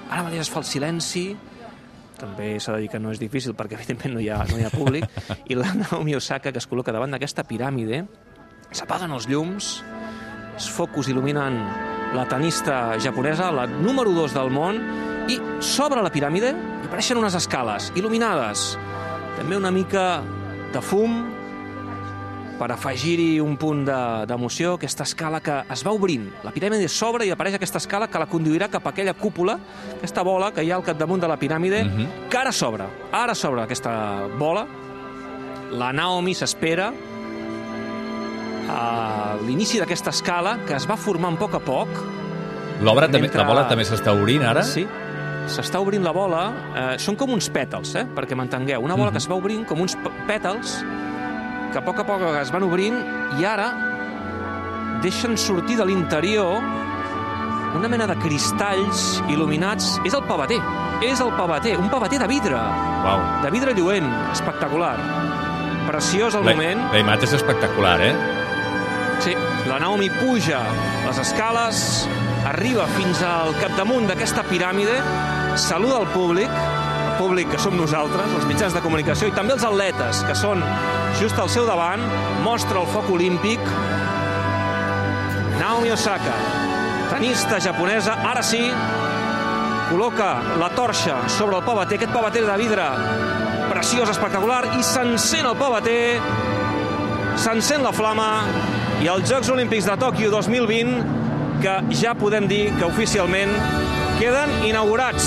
Ara mateix es fa el silenci, també s'ha de dir que no és difícil perquè evidentment no hi ha públic, i la Naomi Osaka, que es col·loca davant d'aquesta piràmide, s'apaguen els llums, els focus il·luminen la tenista japonesa, la número 2 del món, i sobre la piràmide hi apareixen unes escales il·luminades, també una mica de fum, per afegir-hi un punt d'emoció, aquesta escala que es va obrint. La piràmide s'obre i apareix aquesta escala que la conduirà cap a aquella cúpula, aquesta bola que hi ha al capdamunt de la piràmide, que ara s'obre. Ara s'obre aquesta bola. La Naomi s'espera a l'inici d'aquesta escala, que es va formant a poc. La bola també s'està obrint ara? Sí, s'està obrint la bola. Són com uns pètals, perquè m'entengueu. Una bola que es va obrint com uns pètals que a poc es van obrint i ara deixen sortir de l'interior una mena de cristalls il·luminats. És el pavater, un pavater de vidre. Uau. De vidre lluent, espectacular. Preciós el moment. La imatge és espectacular, Sí, la Naomi puja les escales, arriba fins al capdamunt d'aquesta piràmide, saluda el públic que som nosaltres, els mitjans de comunicació, i també els atletes, que són just al seu davant, mostra el foc olímpic. Naomi Osaka, tenista japonesa, ara sí, col·loca la torxa sobre el pavater, aquest pavater de vidre preciós, espectacular, i s'encén el pavater, s'encén la flama, i els Jocs Olímpics de Tòquio 2020, que ja podem dir que oficialment queden inaugurats.